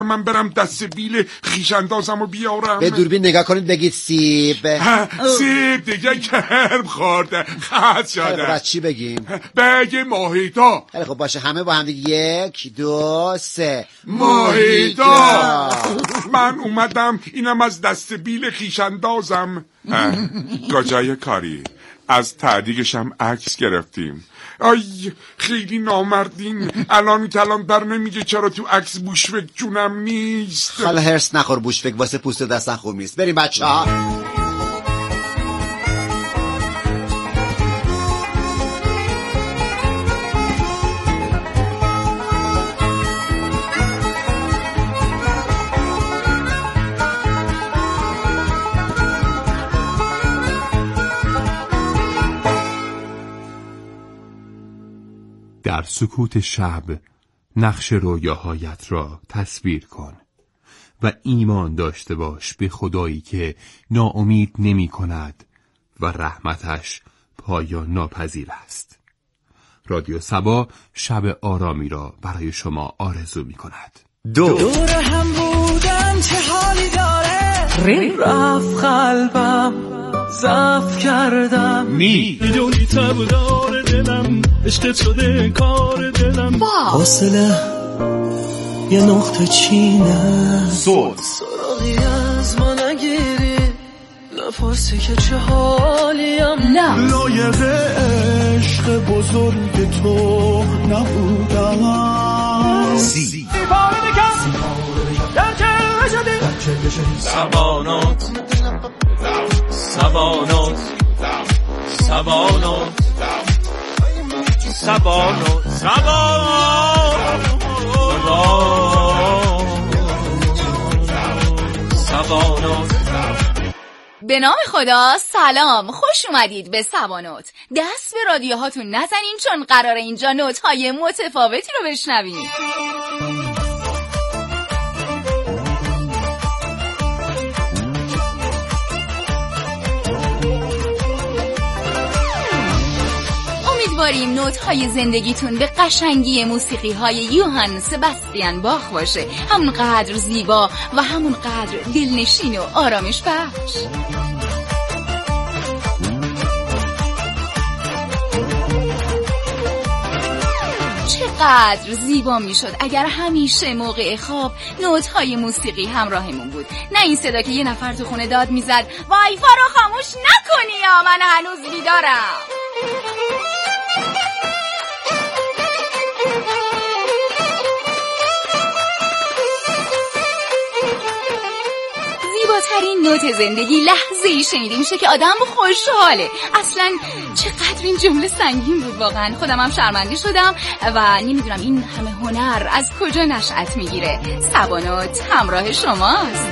من برم دست بیل خیشاندازمو بیارم. به دوربین نگاه کنید بگید سیب. سیب دیگه کرم خورده خط شده. خب چی بگیم؟ بگه ماهیتا. خب باشه همه با هم دیگه 1 2 3 ماهیتا. من اومدم اینم از دست بیل خیشاندازم. گاجای کاری از تعدیقشم عکس گرفتیم. آی خیلی نامردین. الان کلان در نمیگه چرا تو عکس بوشفک جونم نیست. حالا هرس نخور بوشفک واسه پوست دستن خوب نیست. بریم بچه ها. در سکوت شب نقش رویاهایت را تصویر کن و ایمان داشته باش به خدایی که ناامید نمی کند و رحمتش پایان ناپذیر است. رادیو سبا شب آرامی را برای شما آرزو می کند. دور هم بودن چه حالی داره، رفت قلبم ضعف کردم، میدونی تب داره دلم، عشقت شده کار دلم، حاصله یه نقطه چینه، سراغی از ما نگیری، نپرسی که چه حالیم، لایق عشق بزرگ تو نبودم. سبانات سبانات سبانات سبانات سبانات. به نام خدا سلام، خوش اومدید به سبانوت. دست به رادیوهاتون نزنین چون قراره اینجا نوت‌های متفاوتی رو بشنویم. امیدواریم نوت‌های زندگیتون به قشنگی موسیقی‌های یوهان سباستیان باخ باشه، همون قدر زیبا و همون قدر دلنشین و آرامش بخش. چقدر زیبا میشد اگر همیشه موقع خواب نوت‌های موسیقی همراهمون بود، نه این صدا که یه نفر تو خونه داد میزد وایفا رو خاموش نکنی یا من هنوز بیدارم. زیباترین نوت زندگی لحظه‌ای شنیده میشه که آدم خوشحاله. اصلا چقدر این جمله سنگین بود، واقعا خودم هم شرمنده شدم و نمیدونم این همه هنر از کجا نشأت میگیره. سبانوت همراه شماست.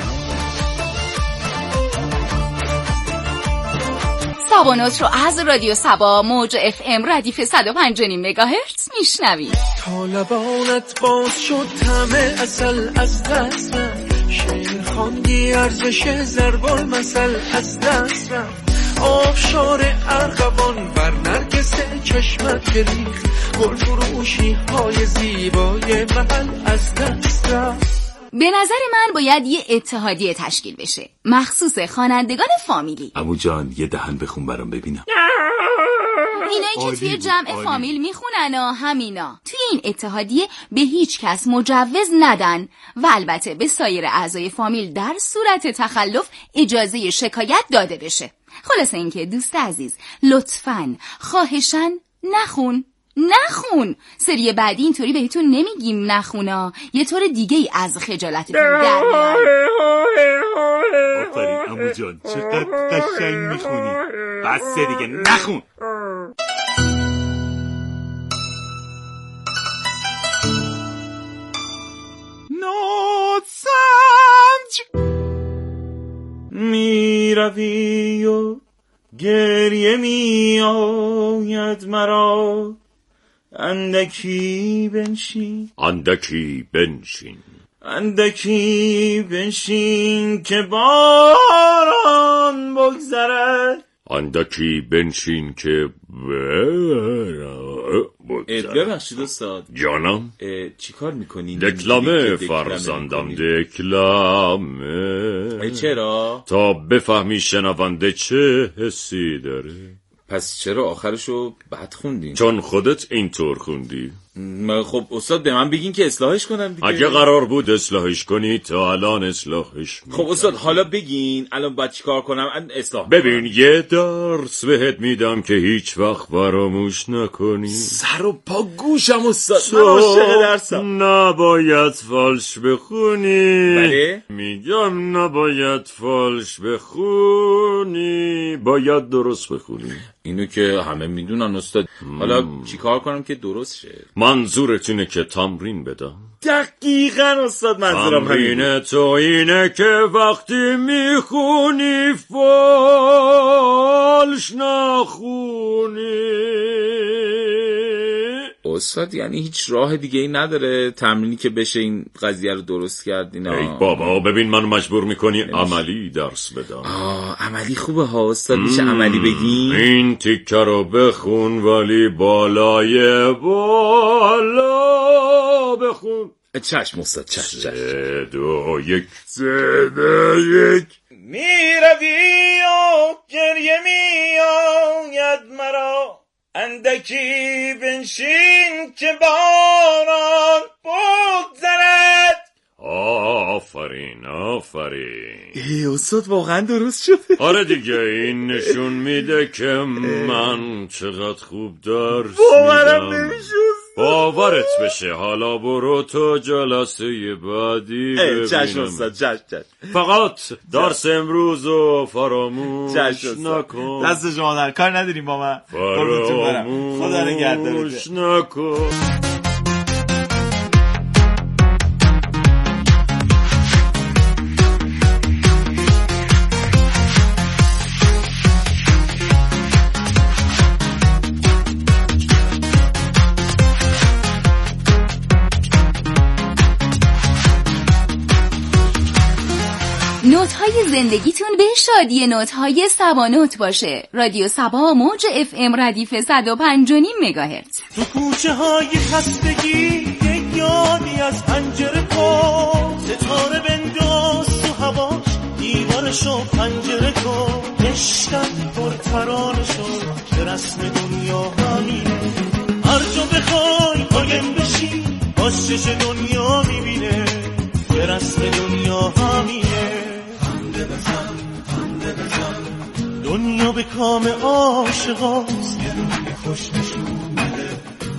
سبانوت رو از رادیو سبا موج FM ردیف 105.5 مگاهرتز میشنوید. طالبانت باز شد همه اصل از دست رفت، شعر خواندی ارزش ضرب المثل از دست رفت، آبشار ارغوان بر نرگس چشمت ریخت، گل فروشی های زیبای محل از دست رفت. به نظر من باید یه اتحادیه تشکیل بشه مخصوص خوانندگان فامیلی. عمو جان یه دهن بخون برام ببینم. اینایی که توی جمع فامیل میخونن و همینا. توی این اتحادیه به هیچ کس مجوز ندن و البته به سایر اعضای فامیل در صورت تخلف اجازه شکایت داده بشه. خلاصه اینکه دوست عزیز لطفاً خواهشاً نخون. سری بعدی اینطوری بهتون نمیگیم نخونا، یه طور دیگه ای از خجالتتون در میاد. آفرین عمو جان چقدر قشنگ میخونی. بس دیگه نخون. نوتسنج میروی و گریه میآید مرا، اندکی بنشین که باران بگذرد، ببخشید استاد جانم چی کار میکنین؟ دکلمه فرزندم دکلمه. چرا؟ تا بفهمی شنونده چه حسی داره. پس چرا آخرشو بد خوندین؟ چون خودت اینطور خوندی. خب استاد به من بگین که اصلاحش کنم دیگه. اگه قرار بود اصلاحش کنی تا الان اصلاحش خب استاد حالا بگین الان باید چی کار کنم اصلاح ببین یه درس بهت میدم که هیچ وقت فراموش نکنی. سر و پا گوشم استاد، من عاشق درسم. نباید فالش بخونی. بله؟ میگم نباید فالش بخونی، باید درست بخونی. اینو که همه میدونن استاد. حالا چی کار کنم که درست شه؟ منظورت اینه که تمرین بدم؟ دقیقاً استاد منظورم همینه. تمرین تو اینه که وقتی میخونی فالش نخونی. استاد یعنی هیچ راه دیگه ای نداره تمرینی که بشه این قضیه رو درست کرد اینا؟ ای بابا ببین منو مجبور میکنی عملی درس بدم. عملی خوبه ها استاد، میشه عملی بگین؟ این تیکه رو بخون ولی بالای بالا بخون. چشم استاد چشم. 3 2 1 3 2 1 میروی و گریه میآید مرا، اندکی بنشین که باران بگذرد. آفرین ای استاد واقعا درست شده. آره دیگه این نشون میده که من چقدر خوب درس باورم میدم. نمیشه. باورت بشه. حالا برو تو جلسه بعدی ببینم. چشم استاد چشم. فقط درس امروز رو فراموش نکن. دست شما در کار نداریم با من. فراموش نکن. نوت‌های زندگیتون به شادی نوت‌های سبا نوت باشه. رادیو سبا موج FM ردیف 105.5 مگاهرتز. تو کوچه های خستگی یک یادی از پنجره کن، ستاره بنداز تو هواش دیوارشو پنجره کن، عشقت پرترانه شد به رسم دنیا همینه، هر جا بخوای قایم بشی آشش دنیا میبینه، به رسم دنیا همینه. دنیا به کام عاشقاست، یه روی خوش نشون بده،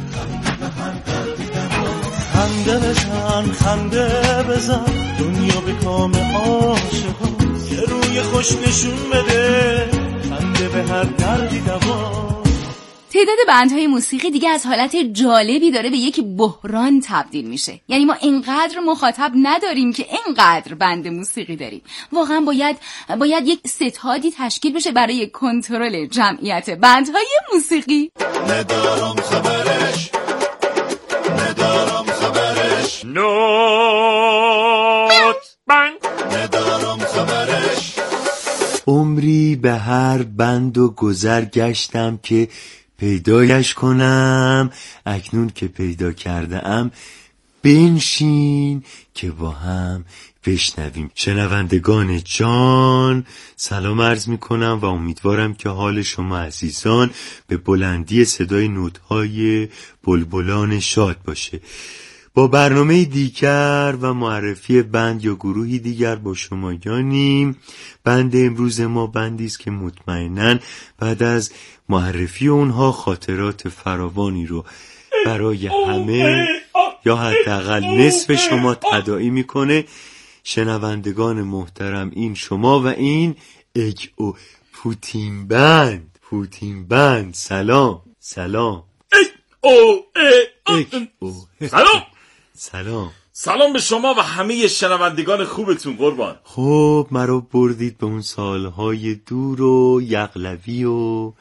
خنده بزن خنده بزن، دنیا به کام عاشقاست، یه روی خوش نشون بده، خنده به هر دردی دوا. تعداد بندهای موسیقی دیگه از حالت جالبی داره به یک بحران تبدیل میشه. یعنی ما اینقدر مخاطب نداریم که اینقدر بند موسیقی داریم. واقعا باید یک ستادی تشکیل بشه برای کنترل جمعیت بندهای موسیقی. ندارم خبرش نوت بند. ندارم خبرش. عمری به هر بند و گذر گشتم که پیدایش کنم، اکنون که پیدا کرده ام بنشین که با هم بشنویم. شنوندگان جان سلام عرض می کنم و امیدوارم که حال شما عزیزان به بلندی صدای نوت‌های بلبلان شاد باشه. با برنامه دیگر و معرفی بند یا گروهی دیگر با شما یانیم. بند امروز ما بندی است که مطمئناً بعد از معرفی اونها خاطرات فراوانی رو برای همه یا حداقل نصف شما تداعی میکنه. شنوندگان محترم این شما و این او پوتین بند. سلام سلام به شما و همه شنوندگان خوبتون قربان. خب مرا بردید به اون سالهای دور و یغلبی و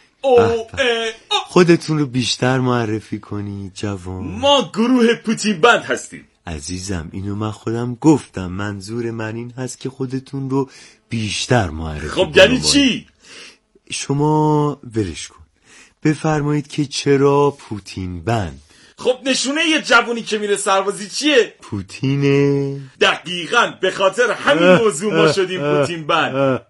خودتون رو بیشتر معرفی کنید جوان. ما گروه پوتین بند هستیم. عزیزم اینو من خودم گفتم، منظور من این هست که خودتون رو بیشتر معرفی خب یعنی چی؟ شما ولش کن، بفرمایید که چرا پوتین بند؟ خب نشونه یه جوونی که میره سربازی چیه؟ پوتینه. دقیقاً به خاطر همین موضوع ما شدیم پوتین بند.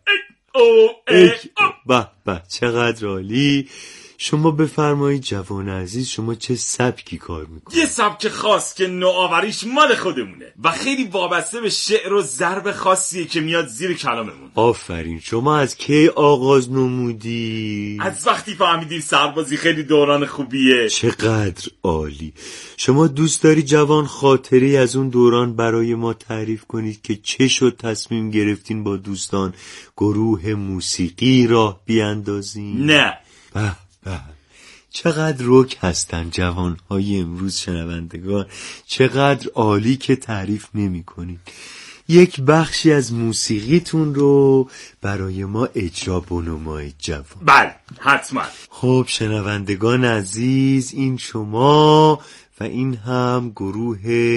به چقدر عالی. شما بفرمایید جوان عزیز، شما چه سبکی کار میکنید؟ یه سبک خاص که نوآوریش مال خودمونه و خیلی وابسته به شعر و ضرب خاصیه که میاد زیر کلاممون. آفرین. شما از کی آغاز نمودی؟ از وقتی فهمیدیم سربازی خیلی دوران خوبیه. چقدر عالی. شما دوست داری جوان خاطری از اون دوران برای ما تعریف کنید که چه شد تصمیم گرفتین با دوستان گروه موسیقی راه بیاندازین؟ نه. چقدر رک هستن جوانهای امروز شنوندگان، چقدر عالی که تعریف نمی کنید. یک بخشی از موسیقیتون رو برای ما اجرا بنمایید جوان. بله حتما. خب شنوندگان عزیز، این شما و این هم گروه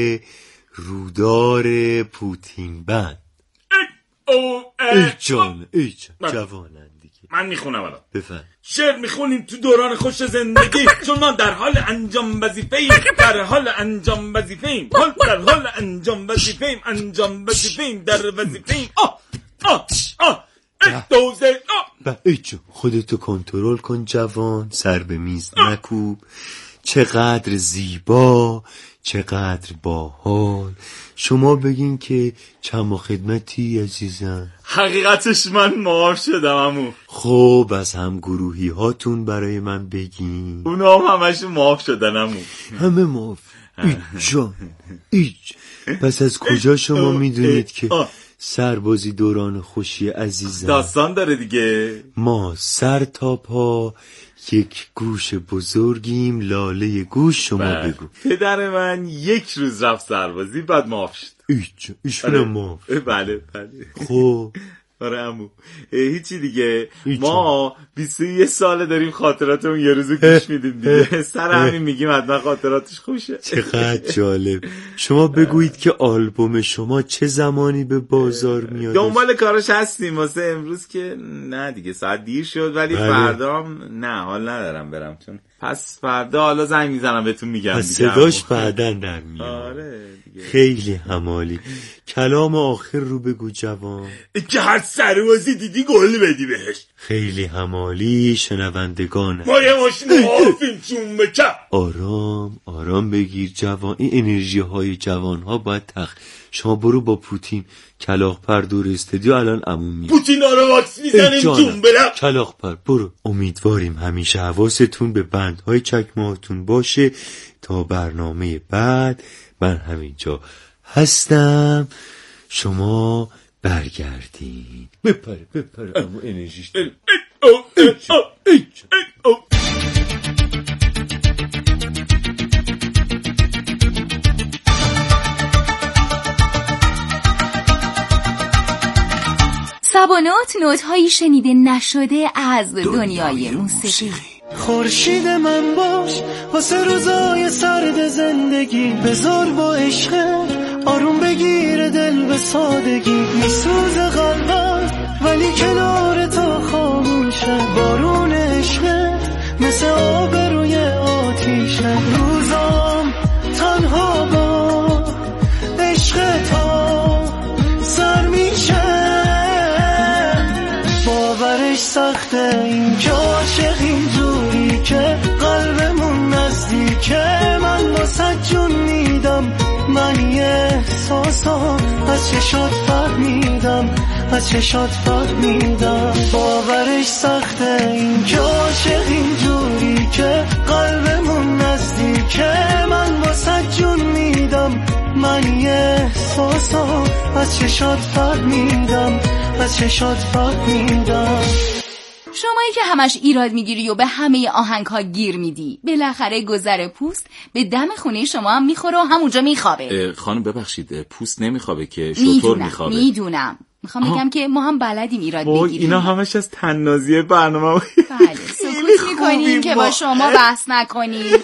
رودار پوتین بند. ای جان جوانن دیگه. من میخونم الان. بفرم. شعر میخونیم تو دوران خوش زندگی، چون ما در حال انجام وظیفه‌ایم، در حال انجام وظیفه‌ایم، در حال انجام وظیفه‌ایم، انجام وظیفه‌ایم، در وظیفه‌ایم. دوزه. ایچو خودتو کنترل کن جوان، سر به میز نکوب. چقدر زیبا، چقدر باحال. شما بگین که چما خدمتی عزیزم. حقیقتش من معاف شدم عمو. خب از هم گروهی هاتون برای من بگین. اونا هم همشون معاف شدن عمو. همه معاف. ایچ. پس از کجا شما میدونید که سربازی دوران خوشی عزیزم؟ داستان داره دیگه. ما سر تا پا یک گوش بزرگیم، لاله گوش. شما بگو. پدر من یک روز رفت سربازی بعد معاف شد. ایشون معاف. بله. خب آره عمو. هیچی دیگه. ما 21 ساله داریم خاطرات اون یه روزو گوش میدیم دیگه. سر همین میگیم حتما خاطراتش خوشه. چقدر جالب. شما بگویید که آلبوم شما چه زمانی به بازار میاد؟ دنبال کارش هستیم واسه امروز که نه دیگه، ساعت دیر شد، ولی فردام نه حال ندارم برم، چون پس فردا حالا زنگ میزنم بهتون میگم دیگه. صداش بعداً در میاد. آره دیگه. خیلی همالی. کلام آخر رو بگو جوان. که هر سربازی دیدی گل بدی بهش. خیلی همالی. شنوندگان ما یه ماشین معافیم چون بکن. آرام بگیر جوان. این انرژی های جوان ها باید شما برو با پوتین کلاغ‌پر دور استودیو الان عموم میاد. پوتین رو واکس میزنیم جون برم. کلاغ‌پر برو. امیدواریم همیشه حواستون به بندهای چکمه‌هاتون باشه تا برنامه بعد. من همینجا هستم، شما برگردین. بپره اما انرژیش. سبانات نوت‌هایی شنیده نشده از دنیای موسیقی. خورشید من باش واسه روزای سرد زندگی، بذار با عشق آروم بگیر دل به سادگی. میسوز قلبم ولی کنار تو خاموشه، بارون عشق مثل آب روی آتیشه. روزام تنها با عشق تو سر میشه، باورش سخته این که عاشق اینجوری که قلبمون نزدیکه. من واسه جون میدم، من یه احساسم از چشات فهمیدم. باورش سخته این که عاشق اینجوری که قلبمون نزدیکه. من واسه جون میدم، من یه احساسم از چشات فهمیدم. شمایی که همش ایراد میگیری و به همه آهنگ‌ها گیر میدی، بالاخره گذر پوست به دم خونه شما هم میخوره و همونجا میخوابه. خانم ببخشید، پوست نمیخوابه که شطور میخوابه. میدونم. میخوام بگم که ما هم بلدیم ایراد بگیریم. اینا همش از طنازی برنامه. بله، سکوت میکنیم که با شما بحث نکنیم.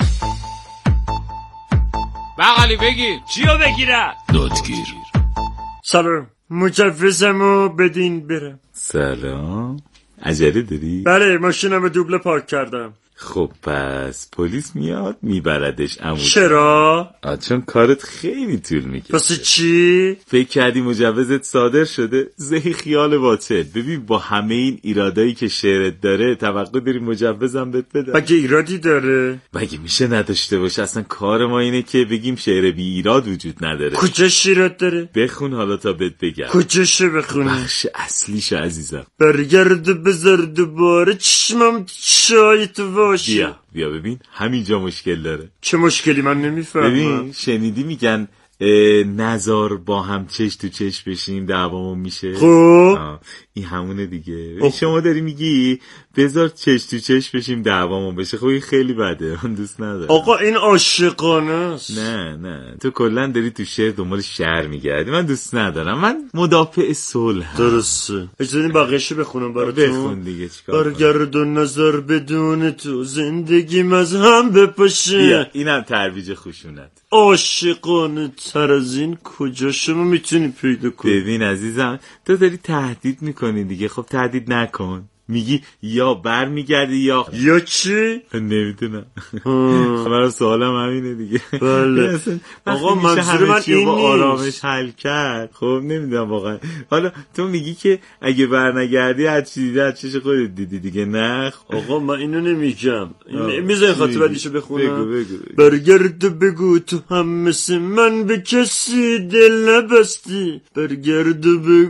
بغلی بگیر. چیو بگیرم؟ دادگیر. سلام، مجوزمو بدین برم. سلام، عجله داری؟ بله، ماشینمو دوبله پارک کردم. خب پس پلیس میاد میبردش عمو. چرا؟ چون کارت خیلی طول میکشه. واسه چی؟ فکر کردی مجوزت صادر شده؟ زهی خیال باطل. ببین با همه این ایرادایی که شعرت داره توقع داری مجوزم بهت بدم؟ مگه ایرادی داره؟ مگه میشه نداشته باشه؟ اصلا کار ما اینه که بگیم شعر بی ایراد وجود نداره. کجاش ایراد داره؟ بخون حالا تا بهت بگم. کجاشه بخونی؟ بخش اصلیشو عزیزم. برگرد بذار دوباره چشمم چای تو باشه. بیا ببین همینجا مشکل داره. چه مشکلی؟ من نمیفهمم. ببین شنیدی میگن نزار با هم چش تو چش بشیم دعوامون میشه. خب این همونه دیگه. شما داری میگی بذار چش تو چش بشیم دعوامون بشه. خب این خیلی بده، من دوست ندارم. آقا این عاشقانه است. نه تو کلا داری تو شعر دنبال شعر میگردی. من دوست ندارم. من مدافع صلح. درسته. اجازه بدین بقیه‌شو بخونم براتون. بخون دیگه. چیکار کنم؟ برگرد و نظر بدون تو زندگیم از هم بپاشه. اینم ترویج خشونت. عاشقانه تر از این کجا شما میتونی پیدا کنی؟ ببین عزیزم تو داری تهدید میکنی دیگه. خب تهدید نکن. میگی یا بر میگردی یا چی؟ نمیدونم. من سوالم همینه دیگه. بله. آقا منظور من این با آرامش حل کرد. خب نمیدونم واقعا. حالا تو میگی که اگه بر نگردی هر چی دیدی از چش خودت دیدی دیگه. نه آقا من اینو نمیگم. میذاری خاطر بعدیشو بخونم. بگو. برگرد بگو تو هم مثل من به کسی دل نبستی. برگرد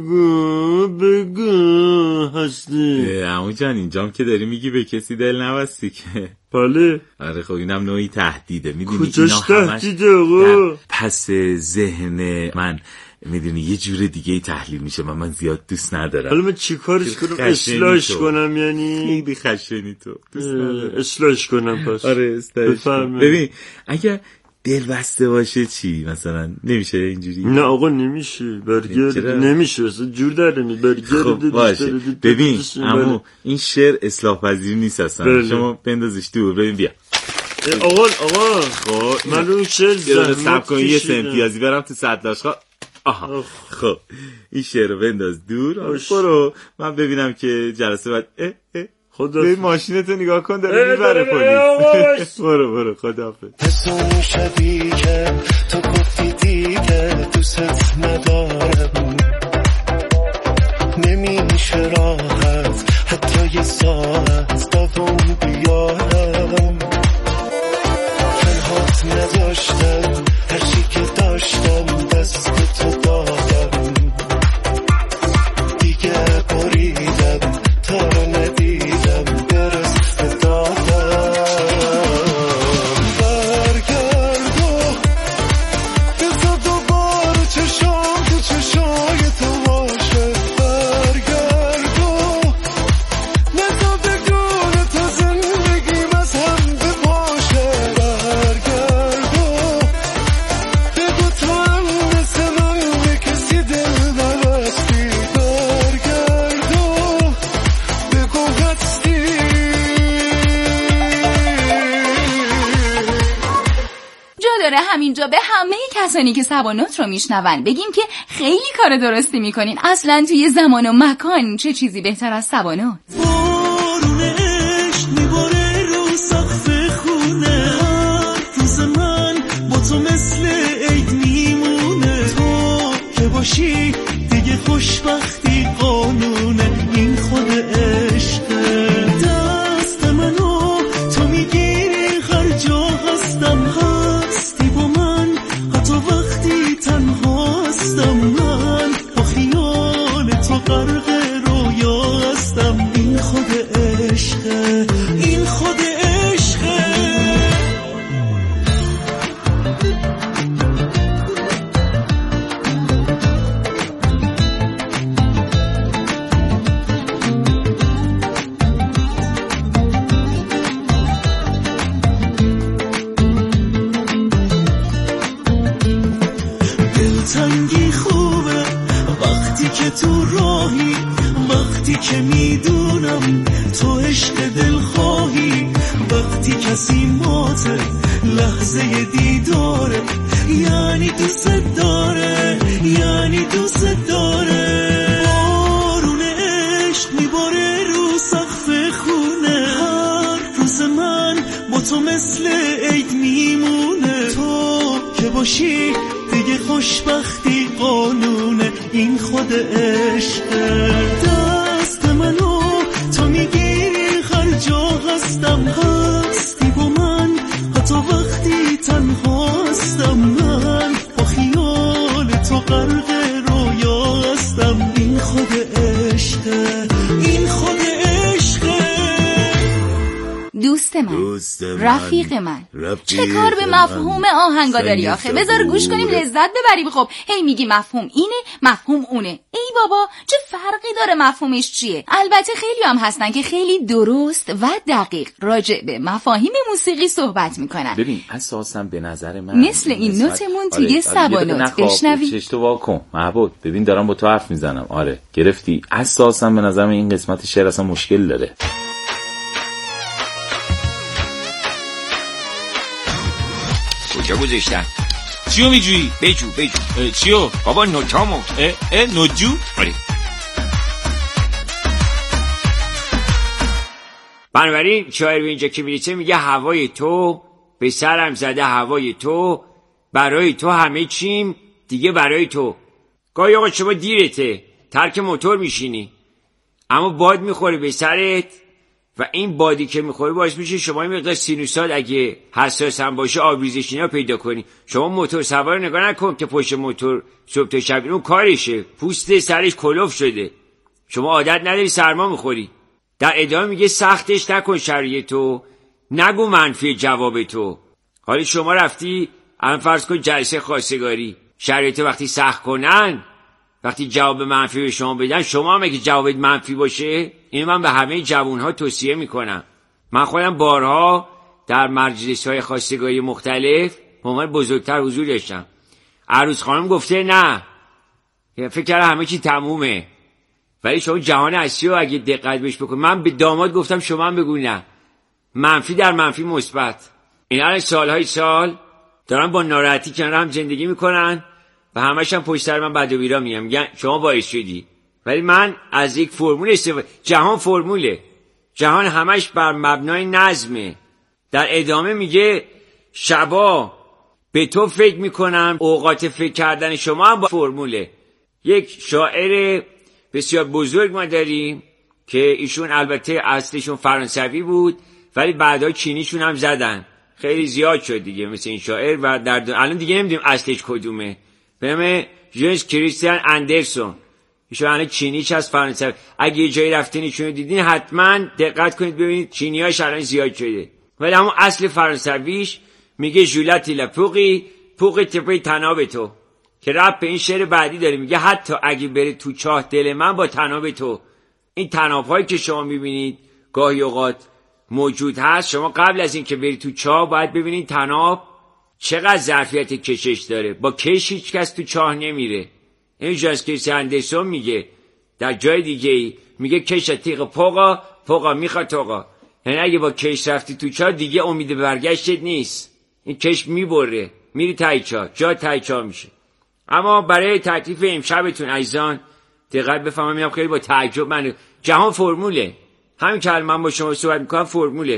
بگو هستی. عمو جان اینجام که داری میگی به کسی دل نبستی که. بله. آره خب اینم نوعی تهدیده. میدونی کجاش تهدیده آقا؟ پس ذهن من میدونی یه جور دیگه ای تحلیل میشه. من زیاد دوست ندارم. حالا من چی کارش کنم؟ اصلاحش کنم یعنی؟ خیلی خشنی تو. دوست ندارم. اصلاحش کنم پس. آره اصلاحش کنم. ببین اگه دل بسته باشه چی مثلا نمیشه اینجوری؟ نه آقا نمیشه. برگرد نمیشه اصلا جور در نمیشه. برگرد خب باشه. ببین عمو این شعر اصلاح پذیر نیست اصلا. شما بندازش دور. ببین بیا آقا خب من اون شعر زحمت کشیدم. یه سن پیازی برم تو صدلاشقا. آها خب این شعر رو بنداز دور. برو من ببینم که جلسه بعد خدا به ماشینتو نگاه کن داره میبره پلیس. برو خداحافظ. اون شبی که تو گفتی دیگه دوست ندارم نمیشه راحت حتی یه ساعت دوام بیارم. تنهات نداشتم هرچی که داشتم دست تو دادم دیگه بریدم تا رو ندیدم درست دادم. برگرد و بذار دوباره چشام تو چشای تو باشه. برگرد و نزا بدون تو زندگیم از هم بپاشه. برگرد و بگو تو هم مثل من به کسی دل نبستی. برگرد و بگو هستی. جا داره همینجا به همه کسانی که سبانوت رو میشنون بگیم که خیلی کار درستی میکنین. اصلا توی زمان و مکان چه چیزی بهتر از سبانوت. بارون عشق میباره رو سقف خونه. روز من با تو مثل عید میمونه. تو که باشی دیگه خوشبختی قانونه. این خود عشقه. دست منو تو میگیری هر جا هستم. هستی با من حتی وقتی تنها هستم. من با خیال تو غرق رویا هستم. این خود عشقه. این خود عشقه. دلتنگی خوبه وقتی که تو راهی. وقتی که میدونم تو عشق دل خواهی. وقتی کسی ماته لحظه دیداره. یعنی دوست داره. یعنی دوست داره. بارون عشق میباره رو سقف خونه. هر روز من این خود عشقه. دست منو تو میگیری هر جا هستم، هستی با من حتی وقتی تنها هستم. من با خیال تو غرق رویا هستم. این خود عشقه، این خود عشقه. دوست من، رفیق من، چه کار به مفهوم آهنگا داری آخه؟ بذار گوش کنیم لذت ببریم. خب هی میگی مفهوم اینه مفهوم اونه. ای بابا چه فرقی داره مفهومش چیه؟ البته خیلی هم هستن که خیلی درست و دقیق راجع به مفاهیم موسیقی صحبت میکنن. ببین اساسا به نظر من مثل این نوتمون توی سبانوت. بشنوی چشتو واکن معبود، ببین دارم با تو حرف میزنم. آره گرفتی. اساسا به نظر من این قسمت شعر اصلا مشکل داره. کجا گذاشتن؟ چیو میجویی؟ بجو چیو؟ بابا نوتامو. نوجو؟ آره. بنابراین شاعر به اینجا که میرسه میگه هوای تو به سرم زده، هوای تو برای تو همه چیم دیگه برای تو. گاهی آقا شما دیرته ترک موتور میشینی اما باد میخوره به سرت و این بادی که میخوره باعث میشه شما این مقدار سینوسات اگه حساس هم باشه آبریزش اینا پیدا کنی. شما موتور سوار نگاه نکن که پشت موتور صبح تا شب اون کارشه، پوست سرش کلوف شده، شما عادت نداری سرما میخوری. در ادامه میگه سختش نکن شرایط تو، نگو منفی جواب تو. حالا شما رفتی الان فرض کن جلسه خواستگاری، شرایط وقتی سخت کنن، وقتی جواب منفی به شما بدن، شما هم اگه جوابت منفی باشه، اینو من به همه جوانها توصیه میکنم. من خودم بارها در مجلس‌های خواستگاری مختلف به عنوان بزرگتر حضور داشتم. عروس خانم گفته نه، فکر کردم همه چی تمومه، ولی شما جهان اصلی رو اگه دقت بهش بکن. من به داماد گفتم شما هم بگو نه، منفی در منفی مثبت. اینا سالهای سال دارن با ناراحتی کنار هم زندگی میکنن و همش هم پشت سر من بد و بیرا میگن شما باعث شدی. ولی من از یک فرمول استفاده. جهان فرموله، جهان همش بر مبنای نظمه. در ادامه میگه شبا به تو فکر میکنم، اوقات فکر کردن شما هم با فرموله. یک شاعر بسیار بزرگ ما داریم که ایشون البته اصلشون فرانسوی بود ولی بعدا چینیشون هم زدن، خیلی زیاد شد دیگه مثل این شاعر و الان دیگه نمیدونیم اصلش کدومه. به نام ژنس کریستیان اندرسون. ایشون الان چینیش از فرانسوی. اگه یه جایی رفتین ایشونو دیدین حتما دقت کنید ببینید چینی‌هاش الان زیاد شده، ولی همون اصل فرانسویش میگه ژولاتی لپوقی پوقی تپی تناب تو، که رب به این شعر بعدی داره میگه حتی اگه بره تو چاه دل من با تناب تو. این تناب‌هایی که شما میبینید گاهی اوقات موجود هست، شما قبل از این که بری تو چاه باید ببینید تناب چقدر ظرفیت کشش داره. با کش هیچ کس تو چاه نمیره. این ژنس کریستیان اندرسون میگه در جای دیگه میگه کش تیغ پوقا میخواد توقا، یعنی اگه با کش رفتی تو چاه دیگه امید برگشتت نیست، این کش میبره میری تای چاه، جا تای چاه میشه. اما برای تکلیف امشبتون عزیزان دقت بفهمم، میام خیلی با تعجب من جهان فرموله. همین که من با شما صحبت میکنم فرموله.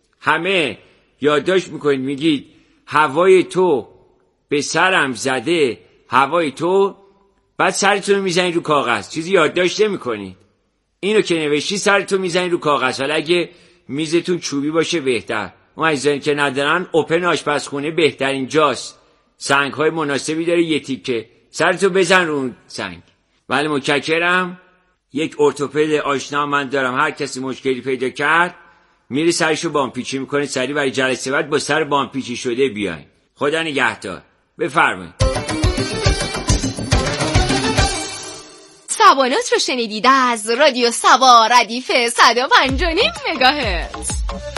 همه یادداشت میکنید میگید هوای تو به سرم زده، هوای تو، بعد سرتون رو میزنید رو کاغذ، چیزی یادداشت نمیکنید. اینو که نوشتی سرتون میزنید رو کاغذ. حالا اگه میزتون چوبی باشه بهتر. اون عزیزانی که ندارن اوپن آشپزخونه بهترین جاست، سنگ‌های مناسبی داره، یه تیکه سرتو بزن رو اون سنگ. بله متشکرم. یک ارتوپد آشنا من دارم، هر کسی مشکلی پیدا کرد میره سرشو بامپیچی میکنه، سری برای جلسه بعد با سر بامپیچی شده بیاین. خدا نگهدار. بفرمایید. سبانوت رو شنیدید از رادیو سبا ردیف 105.5 مگاهرتز.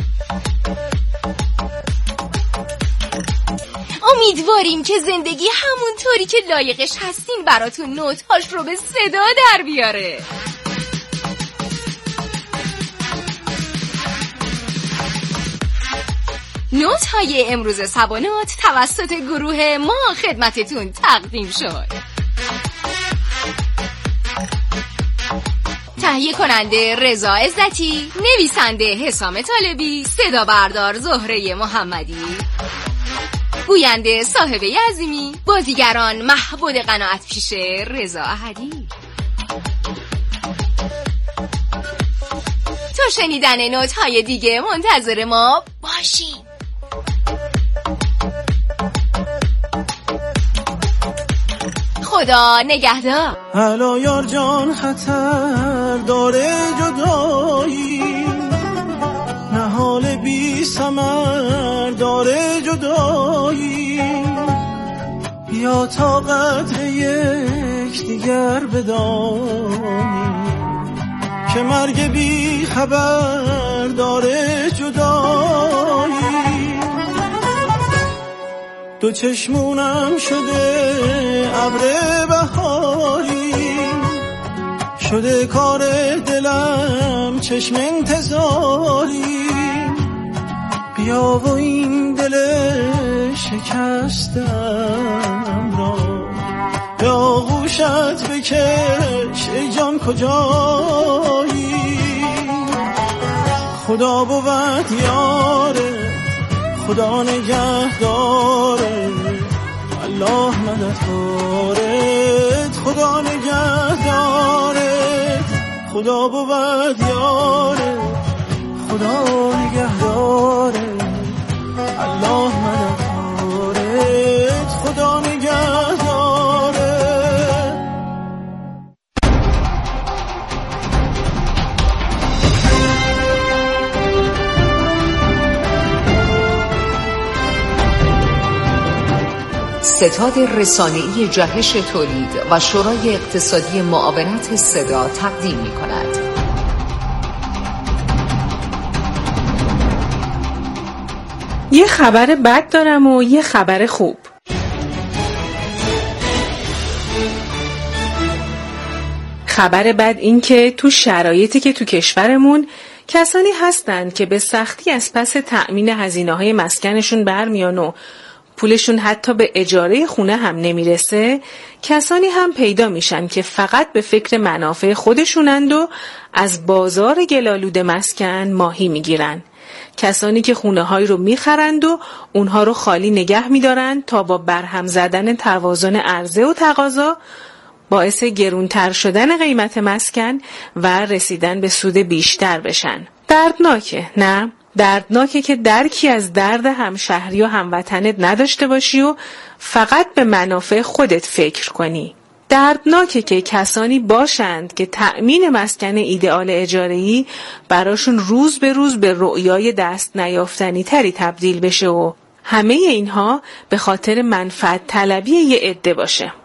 امیدواریم که زندگی همونطوری که لایقش هستین براتون نوت‌هاش رو به صدا در بیاره. نوت‌های امروز سبانوت توسط گروه ما خدمتتون تقدیم شد. تهیه کننده رضا عزتی، نویسنده حسام طالبی، صدا بردار زهره محمدی. گوینده صاحبه عظیمی، بازیگران محبود قناعت پیشه، رضا احدی. تو شنیدن نوت‌های دیگه منتظر ما باشین. خدا نگهدار. هلا یار جان خطر داره جدایی، نهال بی ثمر داره جدایی، یا تا قدر یک دیگر بدانی که مرگ بی خبر داره جدایی. دو چشمونم شده ابر بهاری، شده کار دلم چشم انتظاری، بیا و این دل شکستم را به آغوشت بکش ای جان کجایی. خدا بود یاره، خدا نگهداره، الله مددکارت، خدا نگهدارت، خدا بود یاره، خدا نگهداره، الله مددکارت، خدا نگهداره. ستاد رسانه‌ای جهش تولید و شورای اقتصادی معاونت صدا تقدیم می‌کند. یه خبر بد دارم و یه خبر خوب. خبر بد این که تو شرایطی که تو کشورمون کسانی هستند که به سختی از پس تأمین هزینه‌های مسکنشون برمیان و پولشون حتی به اجاره خونه هم نمیرسه، کسانی هم پیدا میشن که فقط به فکر منافع خودشونند و از بازار گلالود مسکن ماهی میگیرن. کسانی که خونه های رو میخرند و اونها رو خالی نگه میدارن تا با برهم زدن توازن عرضه و تقاضا باعث گرونتر شدن قیمت مسکن و رسیدن به سود بیشتر بشن. دردناکه، نه؟ دردناکه که درکی از درد همشهری و هموطنت نداشته باشی و فقط به منافع خودت فکر کنی. دردناکه که کسانی باشند که تأمین مسکن ایدئال اجاره‌ای براشون روز به روز به رؤیای دست نیافتنی تری تبدیل بشه و همه اینها به خاطر منفعت طلبی یه عده باشه.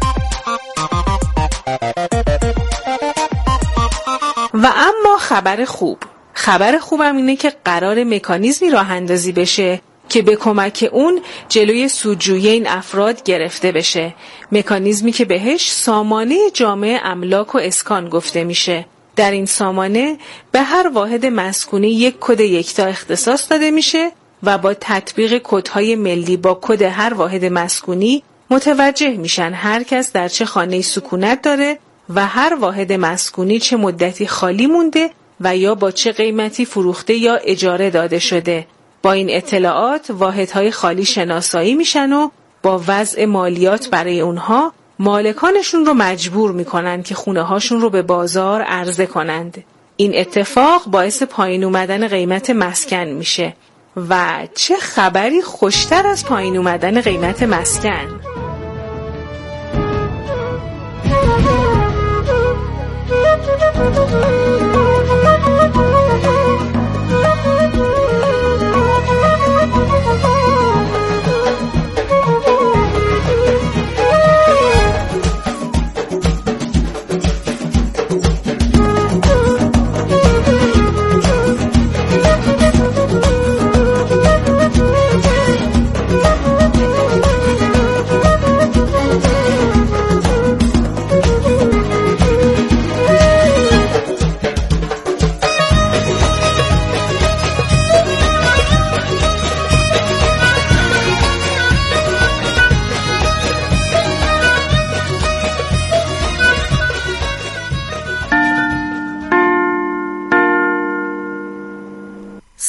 و اما خبر خوبم اینه که قرار مکانیزمی راه اندازی بشه که به کمک اون جلوی سودجویی این افراد گرفته بشه. مکانیزمی که بهش سامانه جامع املاک و اسکان گفته میشه. در این سامانه به هر واحد مسکونی یک کد یکتا اختصاص داده میشه و با تطبیق کدهای ملی با کد هر واحد مسکونی متوجه میشن هر کس در چه خانه‌ای سکونت داره و هر واحد مسکونی چه مدتی خالی مونده و یا با چه قیمتی فروخته یا اجاره داده شده. با این اطلاعات واحدهای خالی شناسایی میشن و با وضع مالیات برای اونها مالکانشون رو مجبور میکنن که خونه هاشون رو به بازار عرضه کنند. این اتفاق باعث پایین اومدن قیمت مسکن میشه. و چه خبری خوشتر از پایین اومدن قیمت مسکن؟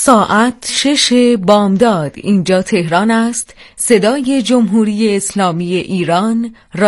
ساعت 6 بامداد. اینجا تهران است. صدای جمهوری اسلامی ایران.